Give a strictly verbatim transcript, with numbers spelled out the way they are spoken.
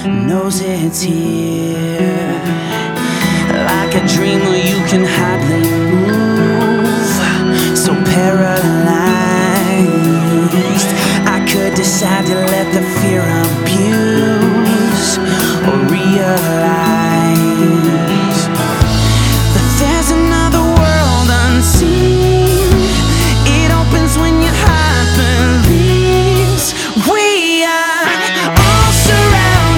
knows it's here. Like a dreamer you can hardly move.